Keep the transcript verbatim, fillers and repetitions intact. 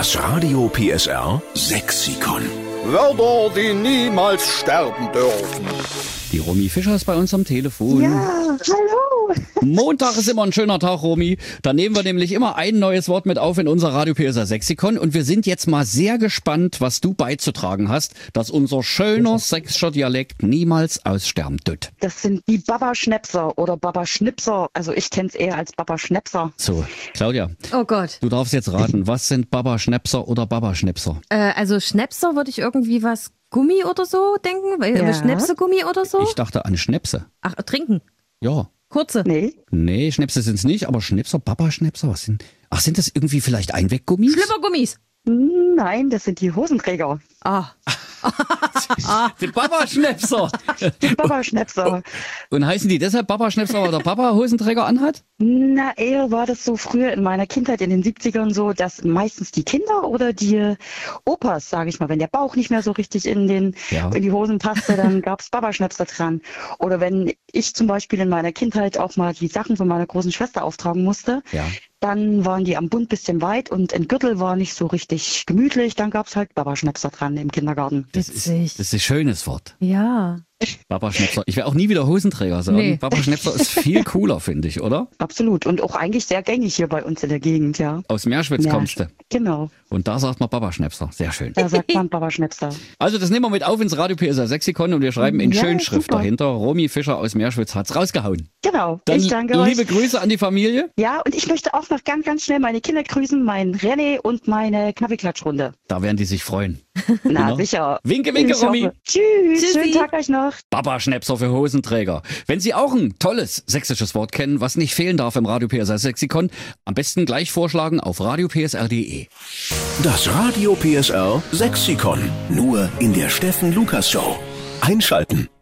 Das Radio P S R Sexikon. Wörter, die niemals sterben dürfen. Die Romy Fischer ist bei uns am Telefon. Ja, hallo. Montag ist immer ein schöner Tag, Romy. Da nehmen wir nämlich immer ein neues Wort mit auf in unser Radio P S R Sexikon. Und wir sind jetzt mal sehr gespannt, was du beizutragen hast, dass unser schöner sächsischer Dialekt niemals aussterben tut. Das sind die Baba-Schnäpser oder Baba-Schnipser. Also ich kenne es eher als Baba-Schnäpser. So, Claudia, Oh Gott. du darfst jetzt raten, was sind Baba-Schnäpser oder Baba-Schnäpser? Äh, also Schnäpser würde ich irgendwie was Gummi oder so denken, weil Ja. Schnäpsegummi oder so. Ich dachte an Schnäpse. Ach, trinken. Ja. Kurze. Nee, Nee, Schnäpse sind's nicht, aber Schnäpser, Baba-Schnäpser, was sind... Ach, sind das irgendwie vielleicht Einweggummis? Schlüppergummis. nein, das sind die Hosenträger. Ah. Die Baba-Schnäpser. Die Baba-Schnäpser. Und heißen die deshalb Baba-Schnäpser, weil der Papa Hosenträger anhat? Na, eher war das so früher in meiner Kindheit in den siebzigern so, dass meistens die Kinder oder die Opas, sage ich mal, wenn der Bauch nicht mehr so richtig in, den, Ja. in die Hosen passte, dann gab's Baba-Schnäpser dran. Oder wenn ich zum Beispiel in meiner Kindheit auch mal die Sachen von meiner großen Schwester auftragen musste, Ja. dann waren die am Bund bisschen weit und ein Gürtel war nicht so richtig gemütlich, dann gab's halt Baba-Schnäpser dran im Kindergarten. Das ist, Witzig. das ist ein schönes Wort. Ja. Baba-Schnäpser. Ich werde auch nie wieder Hosenträger sagen. Nee. Baba-Schnäpser ist viel cooler, finde ich, oder? Absolut. Und auch eigentlich sehr gängig hier bei uns in der Gegend, ja. Aus Meerschwitz Ja, kommst du. Genau, Und da sagt man Baba-Schnäpser. Sehr schön. da sagt man Baba-Schnäpser. Also das nehmen wir mit auf ins Radio P S R Sexikon und wir schreiben in Ja, Schönschrift super. dahinter. Romy Fischer aus Meerschwitz hat's rausgehauen. Genau, Dann ich danke liebe euch. Grüße an die Familie. Ja, und ich möchte auch noch ganz, ganz schnell meine Kinder grüßen, meinen René und meine Kaffeeklatschrunde. Da werden die sich freuen. Na, Genau. sicher. Winke, winke, Ich hoffe. Romy. Tschüss, Tschüssi. schönen Tag euch noch. Baba-Schnäpser für Hosenträger. Wenn Sie auch ein tolles sächsisches Wort kennen, was nicht fehlen darf im Radio P S R Sexikon, am besten gleich vorschlagen auf radio p s r punkt d e. Das Radio P S R Sexikon. Nur in der Steffen Lukas Show. Einschalten.